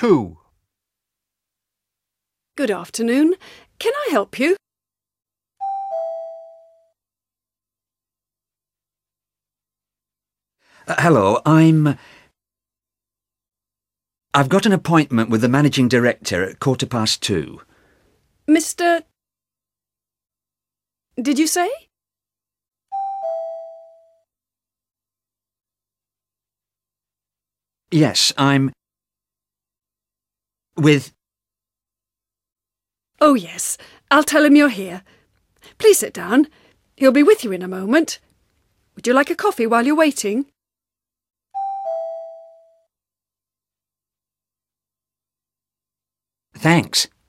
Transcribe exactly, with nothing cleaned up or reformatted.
two. Good afternoon. Can I help you? Uh, hello, I'm... I've got an appointment with the managing director at quarter past two. Mister... Did you say? Yes, I'm... with... Oh, yes. I'll tell him you're here. Please sit down. He'll be with you in a moment. Would you like a coffee while you're waiting? Thanks.